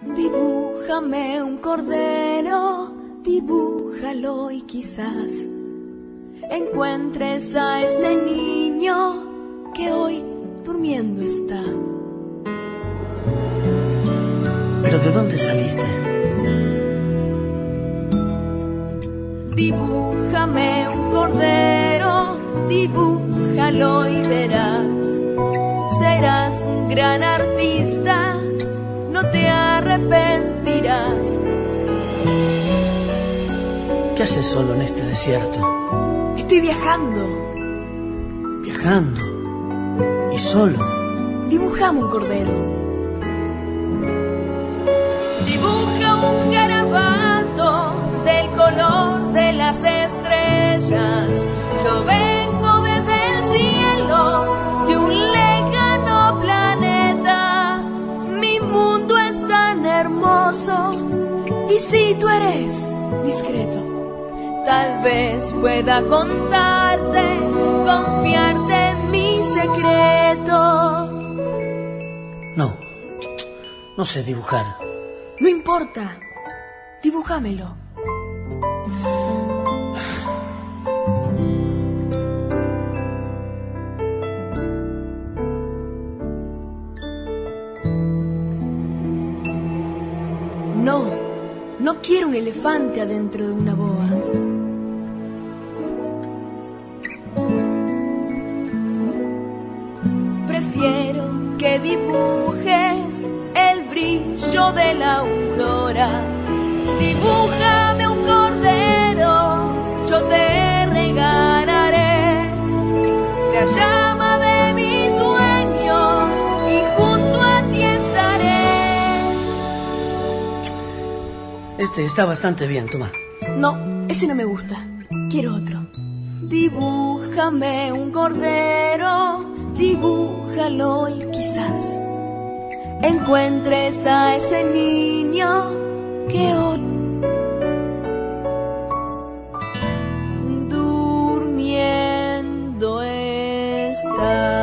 Dibújame un cordero, dibújalo y quizás encuentres a ese niño que hoy durmiendo está. ¿Pero de dónde saliste? Dibújame un cordero, dibújalo y verás. Serás un gran artista, no te arrepentirás. ¿Qué haces solo en este desierto? Estoy viajando. ¿Viajando? ¿Y solo? Dibujame un cordero. Dibuja un garabato del color de las estrellas. Yo vengo desde el cielo de un lejano planeta. Mi mundo es tan hermoso y si tú eres discreto, tal vez pueda contarte, confiarte en mi secreto. No sé dibujar. No importa, dibújamelo. No quiero un elefante adentro de una boa. Prefiero que dibujes el brillo de la aurora. Dibújame un cordero, yo te regalaré la llama de mis sueños y junto a ti estaré. Este está bastante bien, toma. No, ese no me gusta. Quiero otro. Dibújame un cordero, dibújalo y quizás encuentres a ese niño que hoy durmiendo está.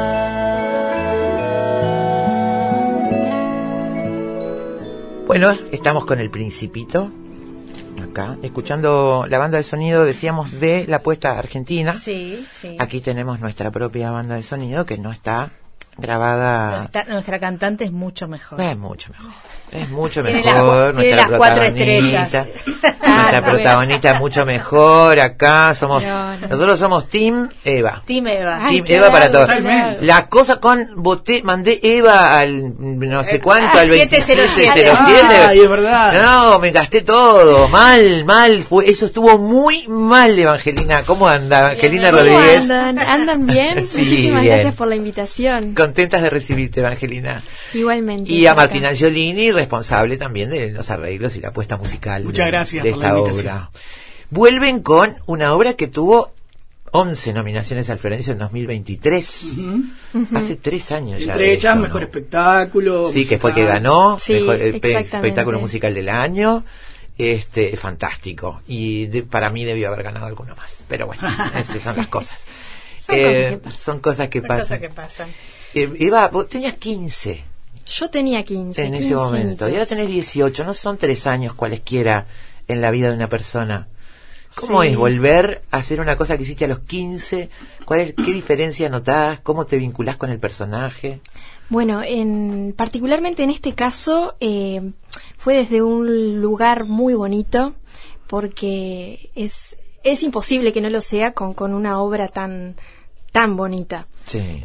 Bueno, estamos con el Principito acá, escuchando la banda de sonido, decíamos, de la puesta argentina. Sí, sí. Aquí tenemos nuestra propia banda de sonido que no está grabada. Nuestra cantante es mucho mejor. Es mucho mejor. Es mucho Tiene mejor. tiene las 4 estrellas. Nuestra protagonista es mucho mejor. Acá somos. No. Nosotros somos Team Eva. Team Eva. Team Eva para todos. La cosa con mandé Eva al no sé cuánto, al 2707. Ay, es verdad. No, me gasté todo. Mal. Eso estuvo muy mal, Evangelina. ¿Cómo anda, Evangelina Rodríguez? ¿Andan bien? Sí, Muchísimas bien. gracias por la invitación. Contentas de recibirte, Evangelina. Igualmente. Y a Martín Angiolini, responsable también de los arreglos y la puesta musical. Muchas gracias de por la esta invitación. obra. Vuelven con una obra que tuvo 11 nominaciones al Florencio en 2023. Hace 3 años ya. Entre ellas, mejor espectáculo. Sí, que fue musical. que ganó Sí, mejor exactamente. espectáculo musical del año. Fantástico. Y para mí debió haber ganado alguno más. Pero bueno, esas son las cosas. Son cosas que pasan. Eva, vos tenías 15 Yo tenía 15. en 15 ese momento. añitos. Y ahora tenés 18. No son 3 años cualesquiera en la vida de una persona. ¿Cómo Sí. es volver a hacer una cosa que hiciste a los 15? ¿Qué diferencia notás? ¿Cómo te vinculás con el personaje? Bueno, particularmente en este caso fue desde un lugar muy bonito, porque es imposible que no lo sea con una obra tan bonita. Sí.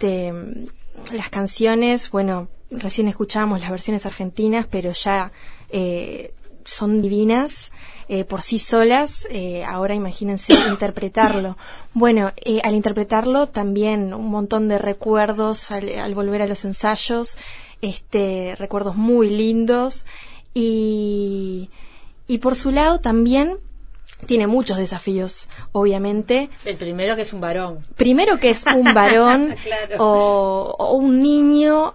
Las canciones, bueno, recién escuchamos las versiones argentinas, pero ya son divinas por sí solas. Ahora imagínense interpretarlo. Bueno, al interpretarlo también un montón de recuerdos al volver a los ensayos, recuerdos muy lindos, y por su lado también tiene muchos desafíos, obviamente. El primero, que es un varón. Primero, que es un varón Claro. o un niño,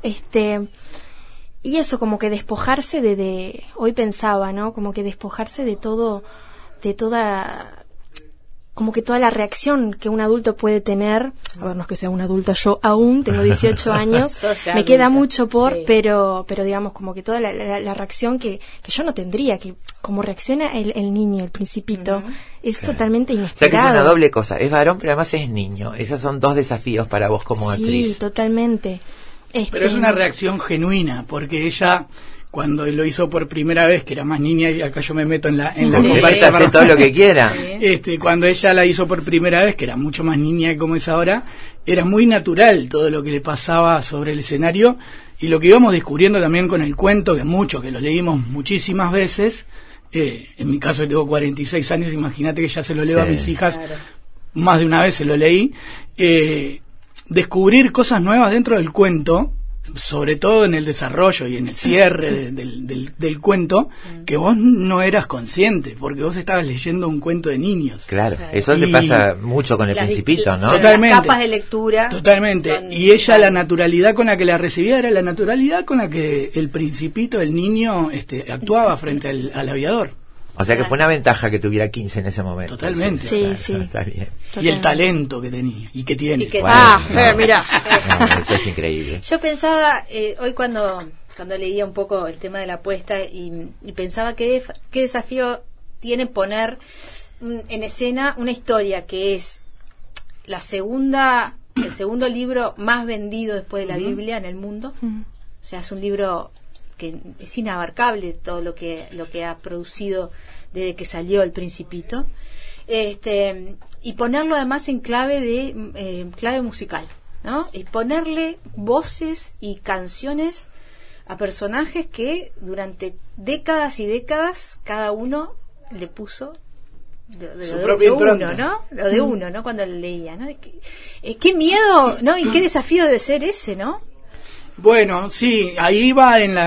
y eso, como que despojarse hoy pensaba, ¿no? Como que despojarse de toda como que toda la reacción que un adulto puede tener, a ver, no es que sea un adulto, yo aún tengo 18 años, me queda mucho sí. pero digamos, como que toda la reacción que yo no tendría, que como reacciona el niño, el principito, es totalmente inesperado. O sea que es una doble cosa, es varón pero además es niño, esos son dos desafíos para vos como actriz. Sí, totalmente. Pero es una reacción genuina, porque ella, cuando lo hizo por primera vez, que era más niña, y acá yo me meto en la conversa, hace todo lo que quiera. Cuando ella la hizo por primera vez, que era mucho más niña como es ahora, era muy natural todo lo que le pasaba sobre el escenario, y lo que íbamos descubriendo también con el cuento, que lo leímos muchísimas veces. En mi caso, tengo 46 años, imagínate que ya se lo leo a mis hijas, claro. Más de una vez se lo leí. Descubrir cosas nuevas dentro del cuento, sobre todo en el desarrollo y en el cierre del cuento, que vos no eras consciente, porque vos estabas leyendo un cuento de niños. Claro, eso le pasa mucho con el Principito, ¿no? Totalmente. Las capas de lectura. Totalmente. Y ella, la naturalidad con la que la recibía era la naturalidad con la que el Principito, el niño, actuaba frente al aviador. O sea que fue una ventaja que tuviera 15 en ese momento. Totalmente. Sí, claro, sí. Está bien. Y el talento que tenía y que tiene. Mira. No, eso es increíble. Yo pensaba, hoy cuando leía un poco el tema de la apuesta y pensaba qué desafío tiene poner en escena una historia que es el segundo libro más vendido después de la Biblia en el mundo. O sea, es un libro que es inabarcable todo lo que ha producido desde que salió El Principito, y ponerlo además en clave musical, ¿no? Y ponerle voces y canciones a personajes que durante décadas y décadas cada uno le puso su propia impronta, ¿no? Lo de uno, ¿no? Cuando lo leía, ¿no? Qué miedo, ¿no? Y qué desafío debe ser ese, ¿no? Bueno, sí, ahí va en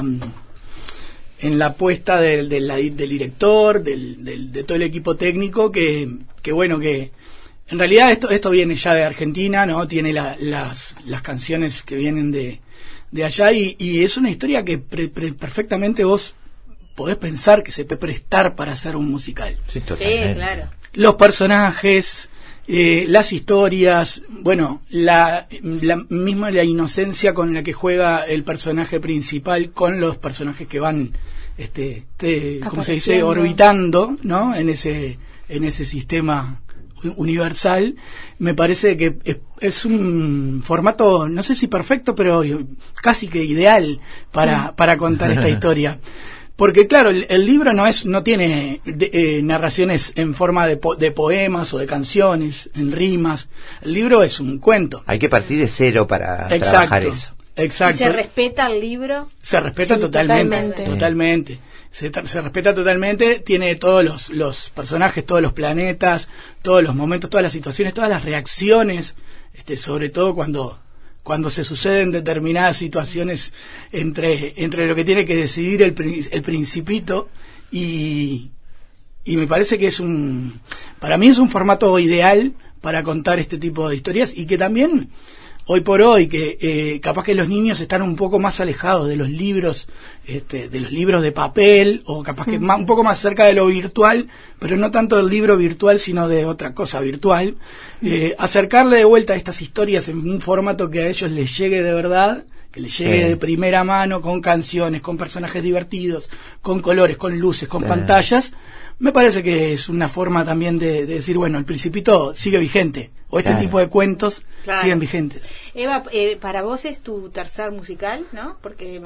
la apuesta del director, de todo el equipo técnico, que bueno, que en realidad esto viene ya de Argentina, ¿no? Tiene las canciones que vienen de allá, y es una historia que perfectamente vos podés pensar que se puede prestar para hacer un musical. Sí, totalmente. Sí, claro. Los personajes, las historias, bueno, la inocencia con la que juega el personaje principal con los personajes que van ¿cómo se dice? Orbitando, ¿no? en ese sistema universal. Me parece que es un formato, no sé si perfecto, pero casi que ideal para contar esta historia. Porque claro, el libro no tiene narraciones en forma de poemas o de canciones, en rimas. El libro es un cuento. Hay que partir de cero para trabajar eso. Exacto. ¿Y se respeta el libro? Se respeta totalmente. Se respeta totalmente. Tiene todos los personajes, todos los planetas, todos los momentos, todas las situaciones, todas las reacciones, sobre todo cuando se suceden determinadas situaciones entre lo que tiene que decidir el Principito, y me parece que para mí es un formato ideal para contar este tipo de historias, y que también hoy por hoy, que capaz que los niños están un poco más alejados de los libros, de papel, o capaz que un poco más cerca de lo virtual, pero no tanto del libro virtual, sino de otra cosa virtual. Acercarle de vuelta a estas historias en un formato que a ellos les llegue de verdad, que les llegue de primera mano, con canciones, con personajes divertidos, con colores, con luces, con pantallas. Me parece que es una forma también de decir, bueno, el Principito sigue vigente, o este tipo de cuentos siguen vigentes. Eva, para vos es tu tercer musical, ¿no? Porque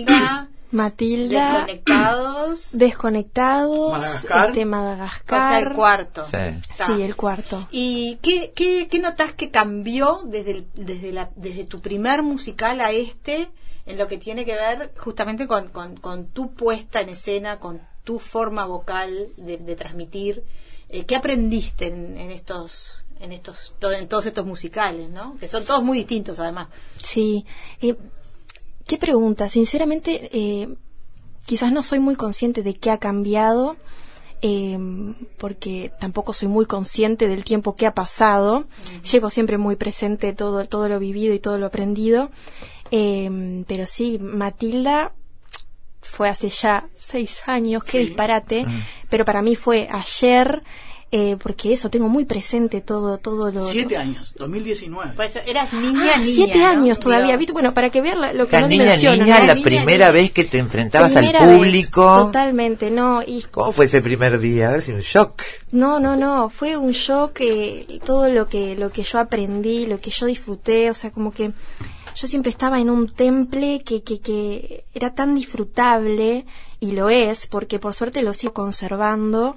Matilda, Desconectados, Madagascar. Madagascar. O sea, el cuarto. Sí, el cuarto. ¿Y qué notás que cambió desde tu primer musical a en lo que tiene que ver justamente con tu puesta en escena, con tu forma vocal de transmitir? ¿Qué aprendiste en todos estos musicales, ¿no? Que son todos muy distintos, además. Sí. ¿Qué pregunta? Sinceramente, quizás no soy muy consciente de qué ha cambiado, porque tampoco soy muy consciente del tiempo que ha pasado. Llevo siempre muy presente todo lo vivido y todo lo aprendido. Pero sí, Matilda fue hace ya 6 años, qué disparate, pero para mí fue ayer. porque eso, tengo muy presente todo lo... 7 años, 2019. Pues eras niña, 7 años, ¿no? Todavía, ¿viste? Bueno, para que vean lo que no dimensiono. La primera vez que te enfrentabas al público. Vez, totalmente, no. ¿Cómo fue ese primer día? A ver si un shock. No, fue un shock, todo lo que yo aprendí, lo que yo disfruté, o sea, como que yo siempre estaba en un temple que era tan disfrutable, y lo es, porque por suerte lo sigo conservando,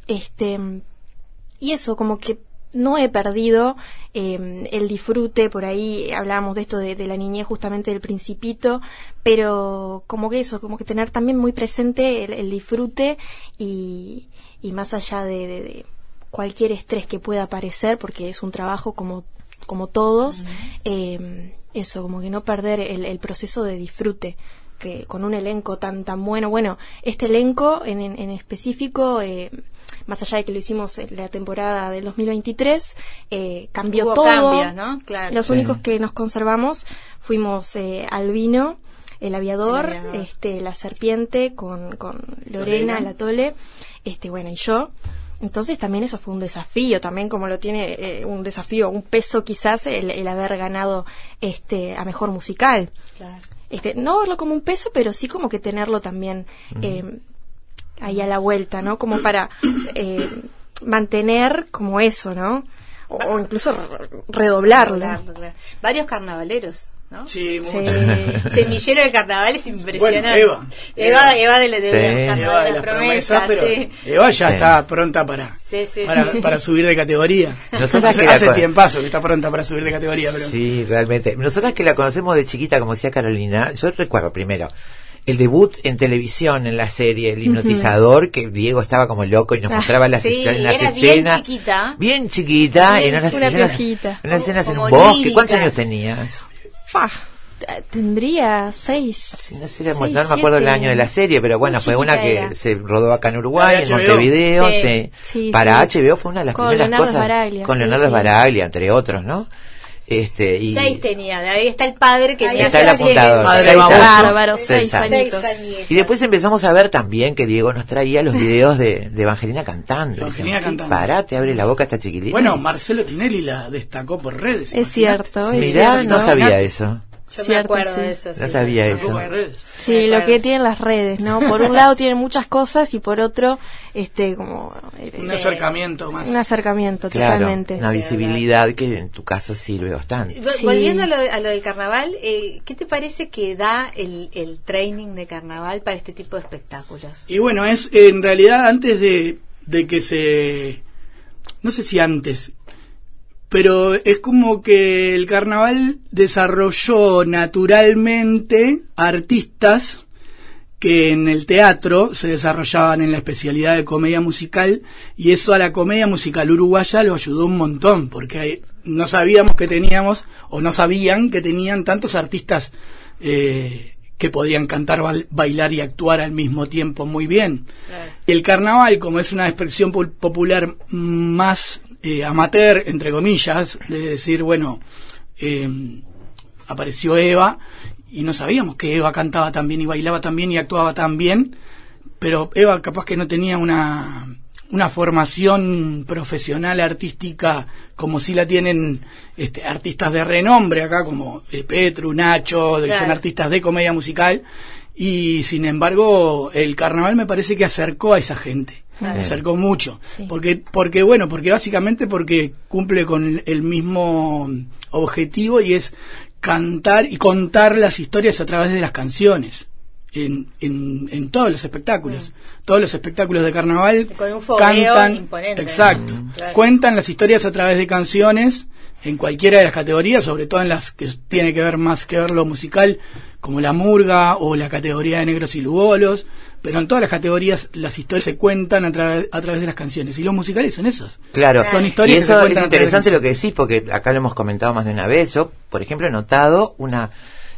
y eso, como que no he perdido el disfrute. Por ahí hablábamos de esto de la niñez, justamente del Principito, pero como que eso, como que tener también muy presente el disfrute, y más allá de cualquier estrés que pueda aparecer, porque es un trabajo como todos, eso, como que no perder el proceso de disfrute, que con un elenco tan bueno, este elenco en específico, más allá de que lo hicimos en la temporada del 2023, cambió Hubo todo. Cambios, ¿no? Claro. Los únicos que nos conservamos fuimos Albino, el aviador, la serpiente con Lorena, la Tole, y yo. Entonces también eso fue un desafío, también como lo tiene un desafío, un peso quizás el haber ganado a mejor musical. Claro. No verlo como un peso, pero sí como que tenerlo también ahí a la vuelta, ¿no? Como para mantener como eso, ¿no? O incluso redoblarlo. Varios carnavaleros, ¿no? Sí, mucho. Semillero de carnaval es impresionante. Bueno, Eva de los Eva de las promesas, pero Eva ya está pronta para subir de categoría. Nosotras hace tiempazo que está pronta para subir de categoría. Pero... Sí, realmente. Nosotras que la conocemos de chiquita, como decía Carolina, yo recuerdo primero el debut en televisión en la serie El Hipnotizador, que Diego estaba como loco y nos mostraba las escenas. Bien chiquita, en unas escenas en un bosque. ¿Cuántos años tenías? Tendría 6. Sí, no me acuerdo el año de la serie, pero bueno, fue una que se rodó acá en Uruguay, en Montevideo. Para HBO fue una de las primeras cosas. Con Leonardo Sbaraglia, entre otros, ¿no? 6 tenía, de ahí está el padre que me está el apuntador. Bárbaro, 6 añitos. Y después empezamos a ver también que Diego nos traía los videos de Evangelina cantando. Parate, abre la boca esta chiquitita. Bueno, Marcelo Tinelli la destacó por redes. Es cierto. Mirá, no sabía eso. Yo me acuerdo de eso. No sabía eso. Sí, lo que tienen las redes, ¿no? Por un lado tienen muchas cosas y por otro, como... un acercamiento más. Un acercamiento, claro, totalmente. Una visibilidad que en tu caso sirve bastante. Volviendo a lo del carnaval, ¿qué te parece que da el training de carnaval para este tipo de espectáculos? Y bueno, es en realidad antes de que se... No sé si antes... Pero es como que el carnaval desarrolló naturalmente artistas que en el teatro se desarrollaban en la especialidad de comedia musical, y eso a la comedia musical uruguaya lo ayudó un montón, porque no sabíamos que teníamos, o no sabían que tenían tantos artistas que podían cantar, bailar y actuar al mismo tiempo muy bien. Claro. El carnaval, como es una expresión popular más amateur, entre comillas, de decir, bueno, apareció Eva y no sabíamos que Eva cantaba tan bien y bailaba tan bien y actuaba tan bien, pero Eva capaz que no tenía una formación profesional artística como si la tienen artistas de renombre acá, como Petru, Nacho, claro, que son artistas de comedia musical, y sin embargo el carnaval me parece que acercó a esa gente. Me acercó mucho, sí. porque básicamente porque cumple con el mismo objetivo, y es cantar y contar las historias a través de las canciones en todos los espectáculos. Todos los espectáculos de carnaval con un cantan imponente, exacto, claro, cuentan las historias a través de canciones en cualquiera de las categorías, sobre todo en las que tiene que ver más que ver lo musical, como la murga o la categoría de negros y lugolos, pero en todas las categorías las historias se cuentan a través de las canciones, y los musicales son esos. Claro, son historias, y eso que se cuentan es interesante lo que decís, porque acá lo hemos comentado más de una vez. Yo, por ejemplo, he notado una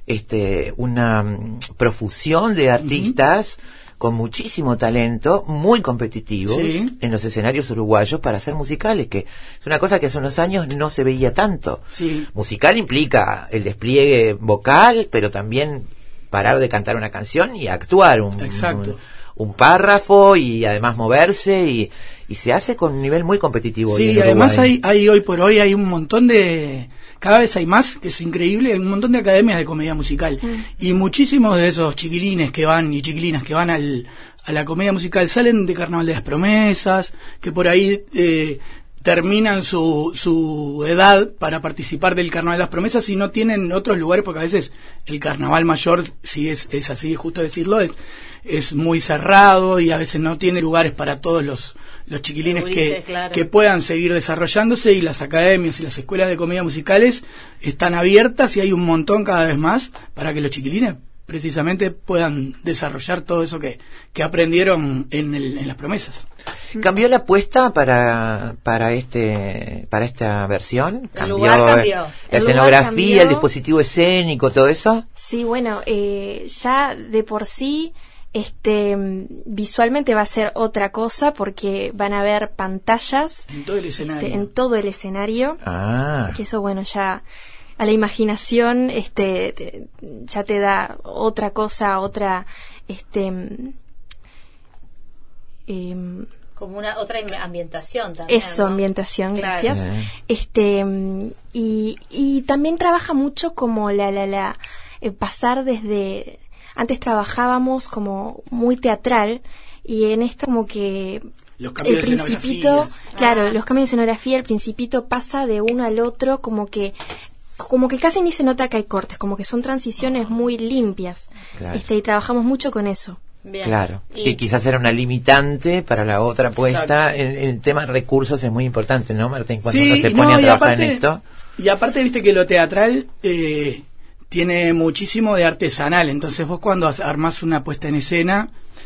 profusión de artistas con muchísimo talento, muy competitivos, sí, en los escenarios uruguayos para hacer musicales, que es una cosa que hace unos años no se veía tanto. Sí. Musical implica el despliegue vocal, pero también parar de cantar una canción y actuar un párrafo y además moverse y se hace con un nivel muy competitivo. Sí, además hay hoy por hoy hay un montón de, cada vez hay más, que es increíble, hay un montón de academias de comedia musical y muchísimos de esos chiquilines que van y chiquilinas que van a la comedia musical salen de Carnaval de las Promesas, que por ahí terminan su edad para participar del Carnaval de las Promesas y no tienen otros lugares, porque a veces el Carnaval Mayor, si es así justo decirlo, es muy cerrado y a veces no tiene lugares para todos los chiquilines que puedan seguir desarrollándose, y las academias y las escuelas de comedia musicales están abiertas y hay un montón cada vez más para que los chiquilines precisamente puedan desarrollar todo eso que aprendieron en las promesas. ¿Cambió la apuesta para esta versión? ¿Cambió la escenografía, el dispositivo escénico, todo eso? Sí, bueno, ya de por sí visualmente va a ser otra cosa, porque van a haber pantallas en todo el escenario, que eso, bueno, ya a la imaginación ya te da otra cosa, otra como una otra ambientación también. Eso, ¿no? Ambientación, gracias. Sí. Y también trabaja mucho como pasar desde... Antes trabajábamos como muy teatral, y en esto como que los cambios el principito, los cambios de escenografía, el principito pasa de uno al otro, como que casi ni se nota que hay cortes, como que son transiciones muy limpias. Claro. Y trabajamos mucho con eso. Bien. Claro, que quizás era una limitante para la otra apuesta. El tema de recursos es muy importante, ¿no, Martín? Cuando uno se pone a trabajar en esto. Y aparte, viste que lo teatral tiene muchísimo de artesanal, entonces vos cuando armás una puesta en escena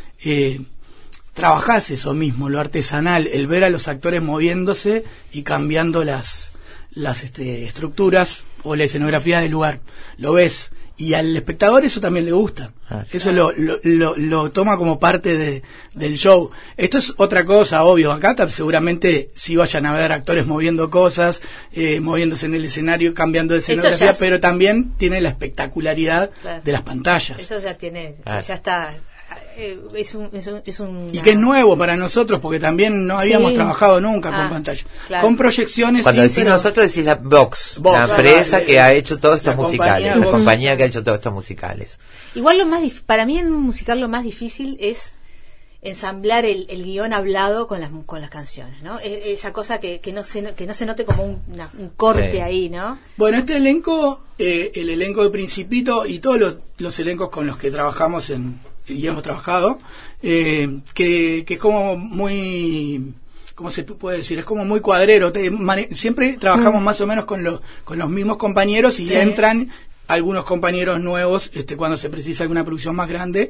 trabajás eso mismo, lo artesanal, el ver a los actores moviéndose y cambiando las estructuras o la escenografía del lugar, lo ves, y al espectador eso también le gusta, eso lo toma como parte del show. Esto es otra cosa, obvio, acá seguramente sí vayan a ver actores moviendo cosas, moviéndose en el escenario, cambiando de escenografía, pero también tiene la espectacularidad de las pantallas. Eso ya tiene, ya está. Es un y que es nuevo para nosotros, porque también no habíamos trabajado nunca con pantalla, con proyecciones. Cuando decís nosotros, decís la Vox, la empresa que ha hecho todos estos musicales, la compañía que ha hecho todos estos musicales. Igual para mí en un musical lo más difícil es ensamblar el guión hablado con las canciones, ¿no? Esa cosa que no se note como un corte ahí, ¿no? Bueno, este elenco, el elenco de Principito y todos los elencos con los que trabajamos y hemos trabajado, que es como muy, ¿cómo se puede decir? Es como muy cuadrero. Siempre trabajamos más o menos con los mismos compañeros, y entran algunos compañeros nuevos cuando se precisa alguna producción más grande.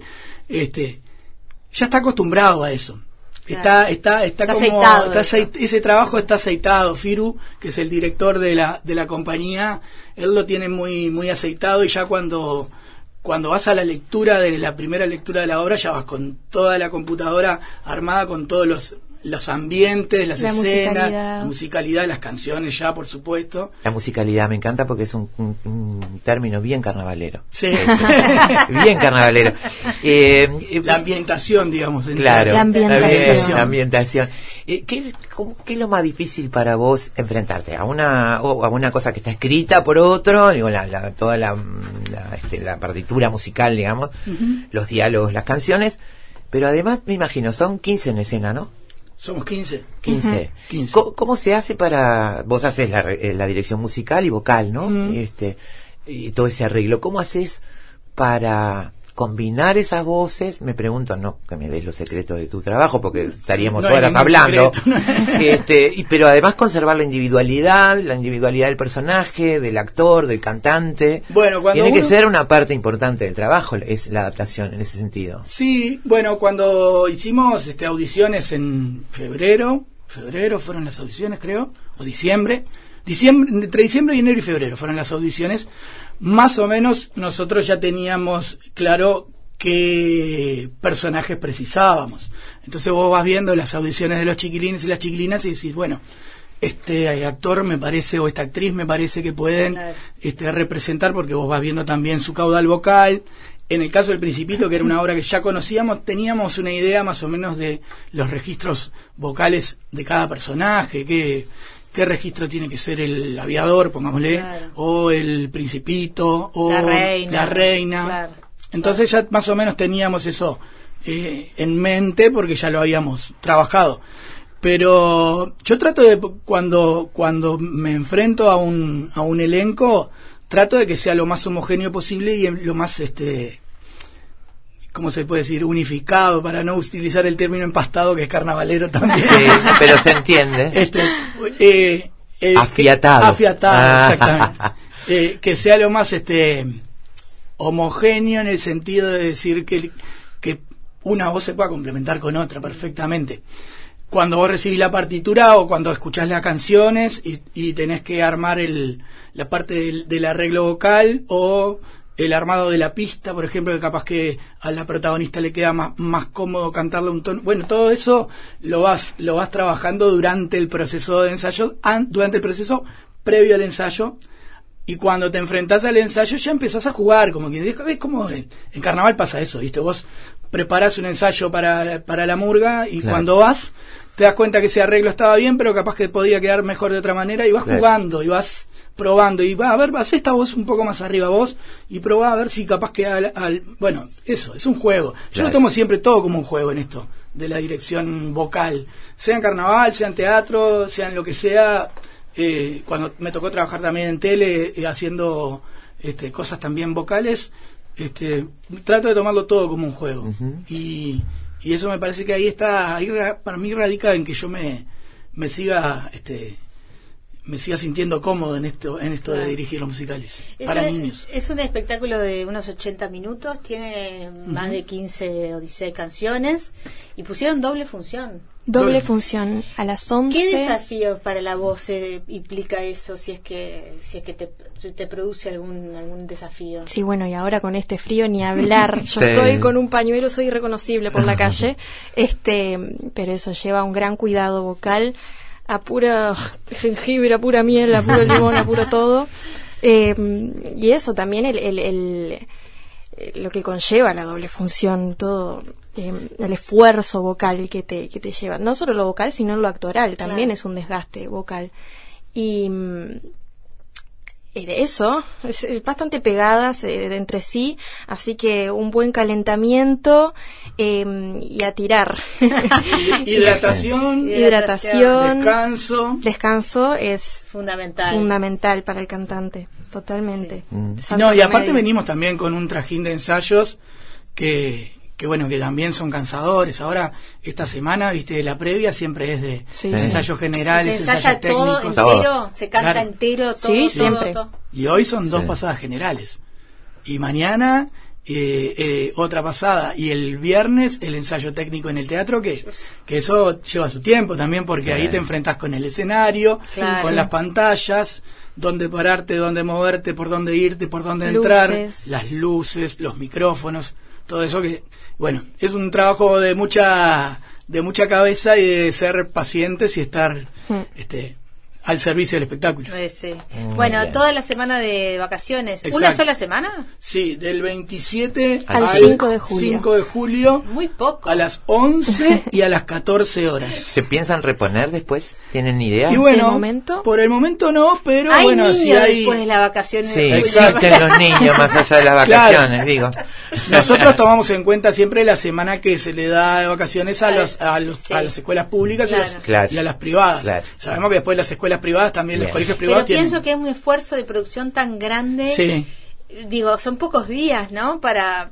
Ya está acostumbrado a eso. Está como aceitado, ese trabajo está aceitado. Firu, que es el director de la compañía, él lo tiene muy muy aceitado, y ya cuando vas a la lectura de la primera lectura de la obra, ya vas con toda la computadora armada, con todos los ambientes, las escenas, la musicalidad, las canciones ya, por supuesto. La musicalidad me encanta porque es un término bien carnavalero. Sí. Bien carnavalero. La ambientación, digamos. Claro, la ambientación. ¿Qué es lo más difícil para vos enfrentarte a una cosa que está escrita por otro, digo, toda la partitura musical, digamos, los diálogos, las canciones, pero además me imagino, son 15 en escena, ¿no? Somos 15. 15. ¿Cómo se hace para... Vos haces la dirección musical y vocal, ¿no? Y todo ese arreglo. ¿Cómo haces para combinar esas voces? Me pregunto, no que me des los secretos de tu trabajo, porque estaríamos horas hablando. Pero además conservar la individualidad del personaje, del actor, del cantante. Bueno, tiene que ser una parte importante del trabajo, es la adaptación en ese sentido. Sí, bueno, cuando hicimos audiciones en febrero fueron las audiciones, creo, o diciembre, entre diciembre y enero y febrero fueron las audiciones. Más o menos nosotros ya teníamos claro qué personajes precisábamos. Entonces vos vas viendo las audiciones de los chiquilines y las chiquilinas y decís, bueno, este actor me parece, o esta actriz me parece que pueden representar, porque vos vas viendo también su caudal vocal, En el caso del Principito, que era una obra que ya conocíamos, teníamos una idea más o menos de los registros vocales de cada personaje, qué registro tiene que ser el aviador, pongámosle, claro, o el Principito, o la reina. Claro, entonces ya más o menos teníamos eso en mente porque ya lo habíamos trabajado. Pero yo trato de, cuando me enfrento a un elenco, trato de que sea lo más homogéneo posible y lo más, ¿cómo se puede decir? Unificado, para no utilizar el término empastado, que es carnavalero también. Sí, pero se entiende. Afiatado. Exactamente. Que sea lo más homogéneo en el sentido de decir que una voz se pueda complementar con otra perfectamente. Cuando vos recibís la partitura o cuando escuchás las canciones y tenés que armar la parte del arreglo vocal o el armado de la pista, por ejemplo, que capaz que a la protagonista le queda más cómodo cantarle un tono. Bueno, todo eso lo vas trabajando durante el proceso de ensayo, durante el proceso previo al ensayo. Y cuando te enfrentás al ensayo ya empezás a jugar, como que ves como en carnaval pasa eso, ¿viste? Vos preparás un ensayo para la murga y claro, cuando vas te das cuenta que ese arreglo estaba bien, pero capaz que podía quedar mejor de otra manera y vas claro, jugando y vas probando y va a ver, haz esta voz un poco más arriba vos y probá a ver si capaz que bueno, eso, es un juego. Yo claro, lo tomo siempre todo como un juego en esto de la dirección vocal, sea en carnaval, sea en teatro, sea en lo que sea. Cuando me tocó trabajar también en tele haciendo cosas también vocales, trato de tomarlo todo como un juego. Uh-huh. Y eso me parece que ahí para mí radica en que yo me siga sintiendo cómodo en esto claro, de dirigir los musicales para niños. Es un espectáculo de unos 80 minutos, tiene más de 15 o 16 canciones y pusieron doble función. Doble función a las 11. ¿Qué desafío para la voz implica eso, si es que te produce algún desafío? Sí, bueno, y ahora con este frío ni hablar. Yo sí, estoy con un pañuelo, soy irreconocible por la calle. Pero eso lleva un gran cuidado vocal, a pura jengibre, a pura miel, a puro limón, a puro todo. Y eso también lo que conlleva la doble función, todo el esfuerzo vocal que te lleva, no solo lo vocal sino lo actoral también, claro, es un desgaste vocal y eso es bastante pegadas entre sí, así que un buen calentamiento y a tirar. Hidratación, descanso es fundamental para el cantante, totalmente. Sí. No, y aparte venimos también con un trajín de ensayos que bueno, que también son cansadores. Ahora, esta semana, viste, la previa siempre es de ensayos generales, ensayos técnicos. Todo entero, se canta claro, entero, todo, sí, siempre. Todo. Y hoy son 2 pasadas generales. Y mañana, otra pasada. Y el viernes, el ensayo técnico en el teatro, que eso lleva su tiempo también, porque ahí te enfrentás con el escenario, claro, con las pantallas, dónde pararte, dónde moverte, por dónde irte, por dónde entrar, las luces, los micrófonos, todo eso que, bueno, es un trabajo de mucha cabeza y de ser pacientes y estar al servicio del espectáculo. Sí. Bueno, bien. Toda la semana de vacaciones. Exacto. ¿Una sola semana? Sí, del 27 al 5 de julio. 5 de julio. Muy poco. A las 11 y a las 14 horas. ¿Se piensan reponer después? ¿Tienen idea? Y bueno, por el momento no, pero hay bueno, niños si hay después de las vacaciones. Sí, existen los niños más allá de las vacaciones, claro, digo. Nosotros tomamos en cuenta siempre la semana que se le da de vacaciones a las escuelas públicas, claro, y a las privadas. Claro. Sabemos que después las escuelas privadas también, los colegios privados pero pienso que es un esfuerzo de producción tan grande. Sí. Digo, son pocos días, ¿no? Para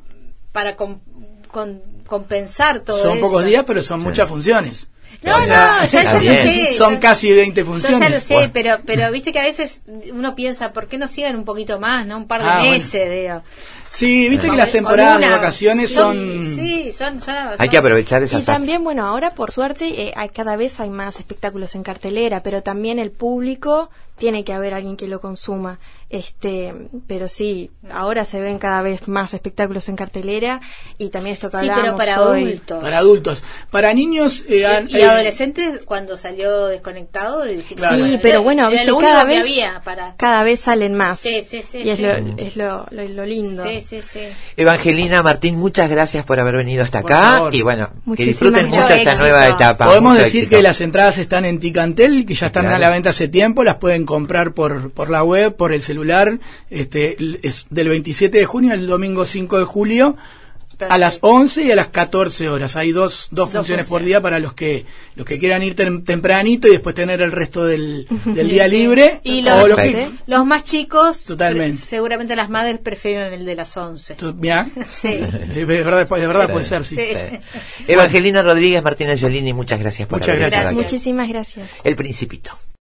compensar todo eso. Son pocos días, pero son muchas funciones. No, ya lo sé. Son casi 20 funciones. Yo ya lo sé, pero viste que a veces uno piensa, ¿por qué no siguen un poquito más, no? Un par de meses, digo. Sí, viste que las temporadas de vacaciones son... Sí, son hay que aprovechar esas. Y también, bueno, ahora por suerte cada vez hay más espectáculos en cartelera, pero también el público tiene que haber alguien que lo consuma. Pero sí, ahora se ven cada vez más espectáculos en cartelera y también esto que hablábamos pero para hoy. adultos. Para adultos. Para niños... y adolescentes, cuando salió Desconectado... Claro. Sí, pero bueno, viste, cada vez salen más. Sí. Y es lo lindo. Sí. Sí. Evangelina, Martín, muchas gracias por haber venido hasta acá. Y bueno, que disfruten mucho éxito. esta nueva etapa. Podemos decir que las entradas están en Ticantel, que ya están a la venta hace tiempo, las pueden comprar por la web, por el celular. Es del 27 de junio al domingo 5 de julio. Perfecto. A las 11 y a las 14 horas. Hay dos funciones por día para los que quieran ir tempranito y después tener el resto del día libre. Y los más chicos, seguramente las madres prefieren el de las 11. ¿Ya? Sí. De verdad puede ser, sí. Evangelina Rodríguez, Martín Angelini, muchas gracias por haber venido. Muchísimas gracias. El Principito.